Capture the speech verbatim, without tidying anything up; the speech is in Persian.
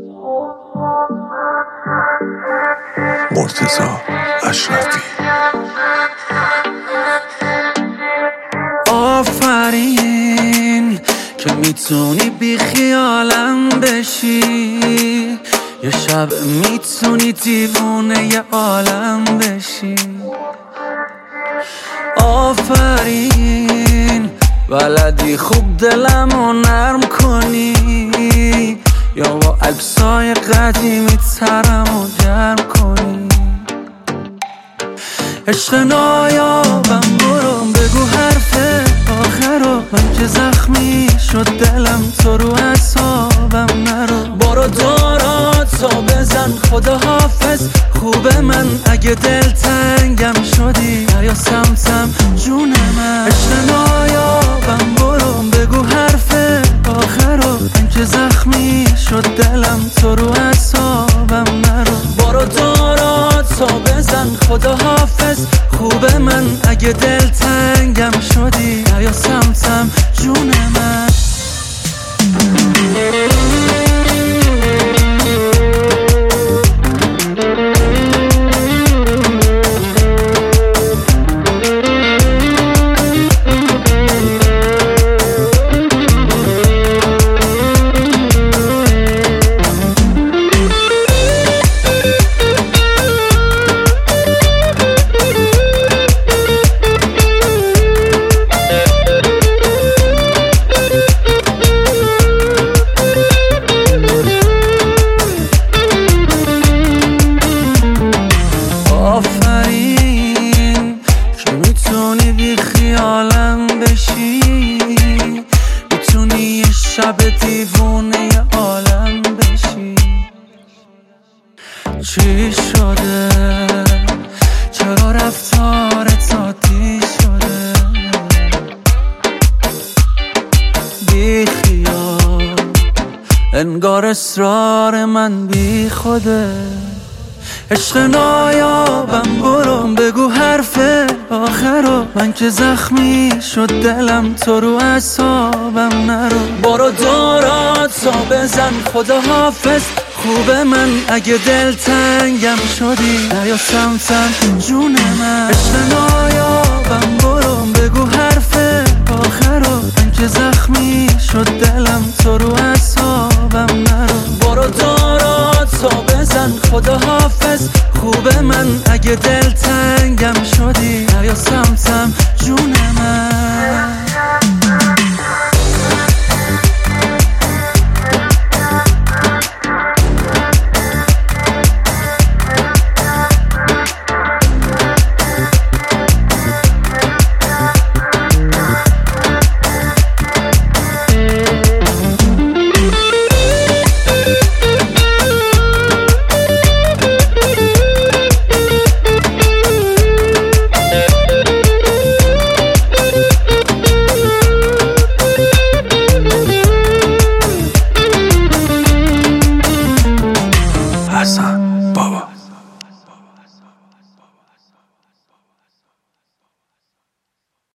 مرتضی اشرفی. آفرین که میتونی بی خیالم بشی، یه شب میتونی دیوونه یه عالم بشی. آفرین بلدی خوب دلمو نرم کنی، یا با عکسای قدیمی ترمو گرم کنی. عشق نایابم برو بگو حرف آخرو، من که زخمی شد دلم تو رو اعصابم نرو. برو داراتو بزن خدا حافظ، خوبه من اگه دلتنگم شدی یا سمتم جون من. عشق نایابم برو بگو حرف آخرو، من که زخمی شد دلم تو رو اعصابم نرو. برو داراتو بزن خدا حافظ، خوبه من اگه دلتنگم شدی یا سمتم جون من. آفرین که میتونی بی خیالم بشی، میتونی یه شب دیوونه یه عالم بشی. چی شده؟ چرا رفتارت عادی شده؟ بی خیال انگار اصرار من بی خوده. عشق نایابم برو بگو حرف آخرو، من که زخمی شد دلم تو رو اعصابم نرو. برو داراتو بزن خدا حافظ، خوبه من اگه دلتنگم شدی یا سمتم جون من. عشق نایابم برو بگو حرف آخرو، من که زخمی شد دلم تو رو اعصابم